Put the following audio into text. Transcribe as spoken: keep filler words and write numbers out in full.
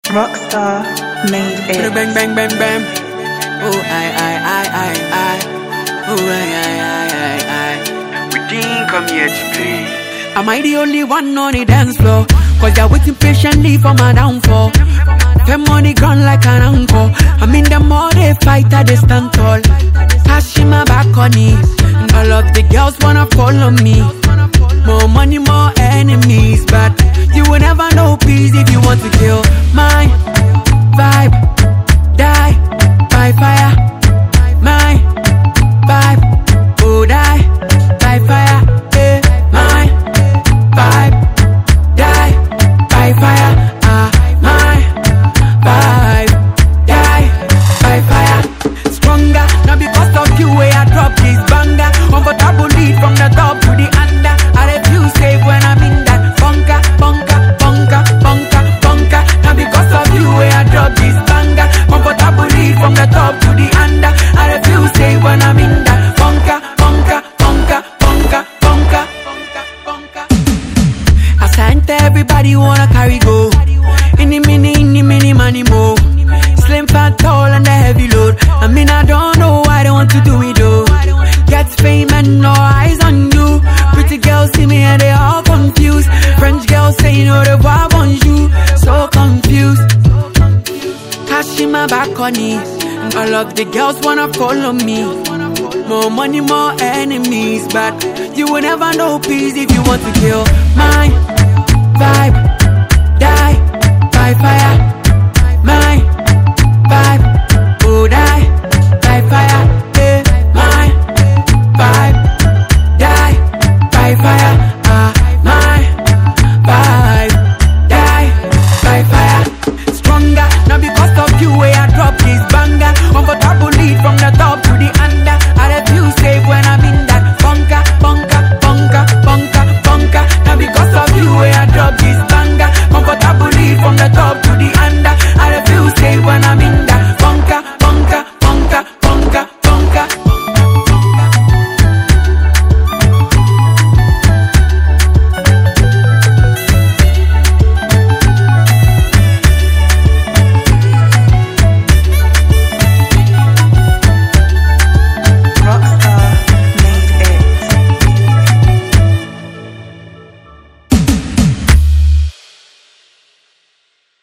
Rockstar made it. Bang, bang, bang, bang. Oh, I, I, I, I, I. Oh, I, I, I, I, I. We didn't come here to play. Am I the only one on the dance floor? Cause they're waiting patiently for my downfall. Them on the ground like an anchor. I'm in the more they fight, I they stand tall. Cashing my back on it. And all of the girls wanna follow me. More money, more enemies. But you will never know peace if you want to kill my vibe. Die by fire. My vibe. Oh, die by fire. Eh. My vibe. Die by fire. Ah, my vibe. Die by fire. Stronger, not because of you where I drop this banger. Comfortable lead from the top to the under. I refuse safe when I'm in that bunker, bunker, bunker, bunker, bunker. Not because of you where I drop this banger. Comfortable lead from the top to the under. I refuse safe when I'm in that bunker, bunker, bunker, bunker, bunker, bunker, bunker. As I enter, everybody wanna carry go. In the mini, in the mini, money more. Slim, fat, tall, and a heavy load. I mean, I don't know why they want to do it though. Get fame and no eyes on you. Pretty girls see me and they all confused. French girls say you know the vibe on you. So confused. Cash in my back on it. And all of the girls wanna follow me. More money, more enemies. But you will never know peace if you want to kill my vibe.